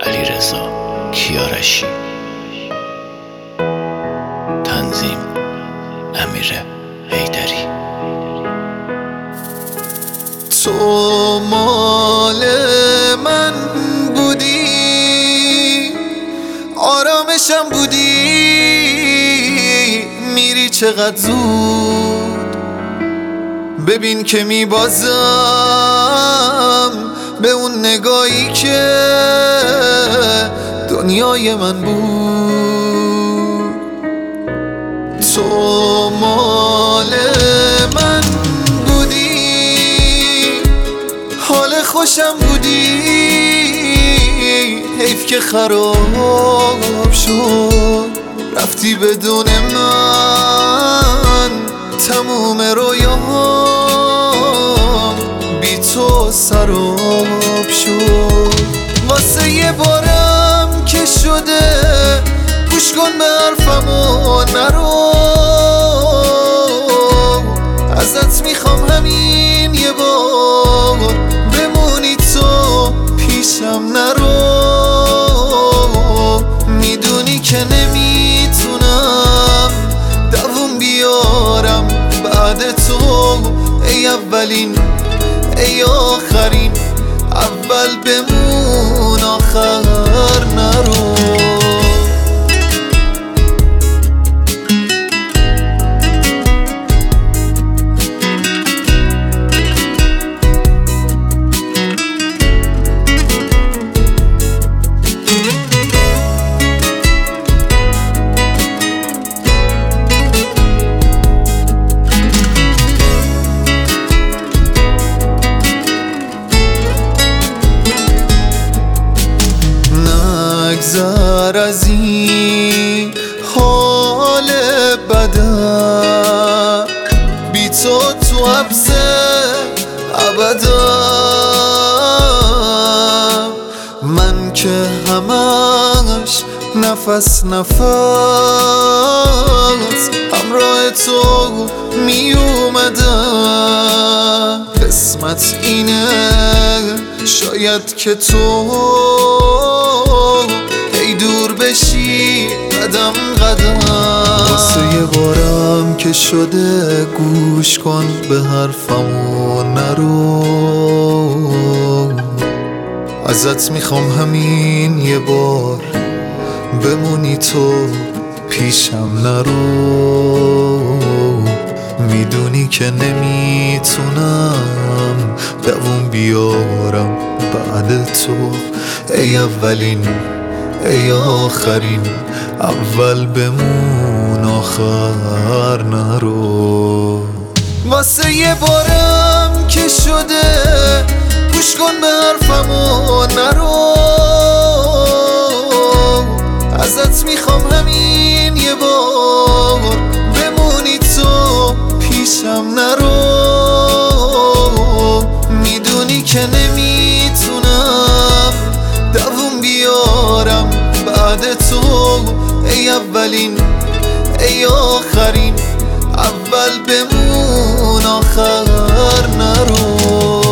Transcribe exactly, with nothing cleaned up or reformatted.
علیرضا کیارشی. تنظیم امیر حیدری. تو مال من بودی، آرامشم بودی، میری چقدر زود. ببین که میبازم به اون نگاهی که دنیای من بود. تو مال من بودی، حال خوشم بودی، حیف که خراب شد رفتی بدون من. تموم رویام بی تو سراب شد. واسه یه بارم که شده گوش کن به حرفم و نرو. ازت میخوام همین یه بار بمونی تو پیشم نرو. میدونی که نمیتونم دووم بیارم بعد تو. ای اولین ای آخرین، اول بمون آخر نرو. نگذر از این حال بدم، بی تو تو حبس ابدم. من که همش نفس نفس همراه تو می اومدم. قسمت اینه شاید که تو ای دور بشی قدم قدم. واسه یه بارم که شده گوش کن به حرفم و نرو. ازت میخوام همین یه بار بمونی تو پیشم نرو. میدونی که نمیتونم دووم بیارم بعد تو. ای اولین ای آخرین، اول بمون آخر نرو. واسه یه بارم که شده گوش کن به حرفم و نرو. ازت میخوام همین یه بار بمونی تو پیشم نرو. میدونی که نمیتونم دووم بیارم بعد تو. ای اولین ای آخرین، اول بمون آخر نرو.